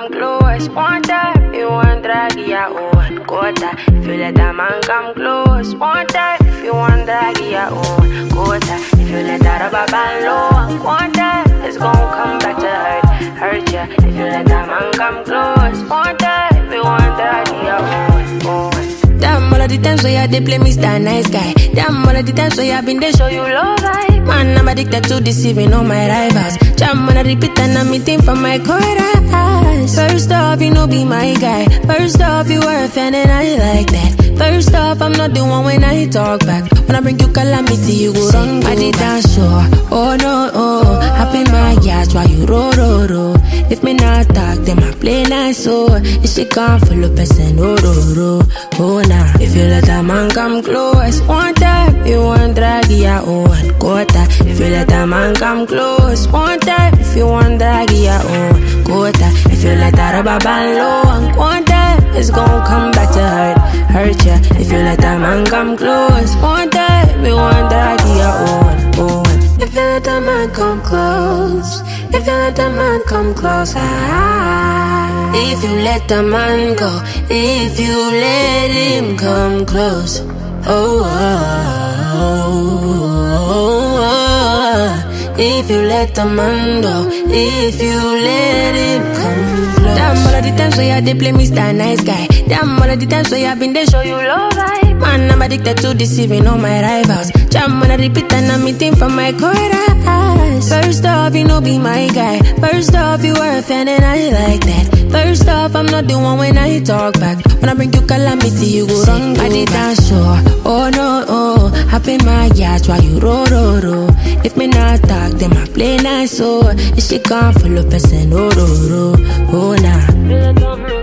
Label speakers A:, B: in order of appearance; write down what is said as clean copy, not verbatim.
A: come close, one time, you want drag your own quota. If you let a man come close, one time, if you want drag your own quota. If you let a rubber band low, one time, it's gon' come back to hurt ya. If you let a man come close, one time, if you want drag your own. Damn, all of the times where they play Mr. Nice Guy. Damn, all of the times where I've been they show you love vibe. Man, I'm addicted to deceiving all my rivals. Jam on a repeat and I'm eating from my chorus. First off, you know be my guy. First off, you are a fan and I like that. First off, I'm not the one when I talk back. When I bring you calamity, you go run I did that sure. Oh no, oh. Happy my yacht while you roll. If me not talk, then I play nice, oh. If she can't follow person, oh nah. If you let a man come close, one time, you want drag your own quota. If you let a man come close, one time, if you want drag your own quota. If you let a rubber band low and one time, it's gon' come back to hurt ya. If you let a man come close, one time, you want drag your own. If you let a man come close, if you let a man come close, if you let a man go, if you let him come close, if you let a man go, if you let him come close. Damn, all of the times where they play Mr. Nice Guy. Damn, all of the times where I've been they show you love vibe. Man, I'm addicted to deceiving all my rivals. Jam on a repeat and I'm eating from my chorus. First off, you know be my guy. First off, you are a fan and I like that. First off, I'm not the one when I talk back. When I bring you calamity, you go wrong. I did that sure. Oh no, oh. Happy my yacht while you roll. If me not talk, then I play nice, oh. If she can't follow person, oh nah.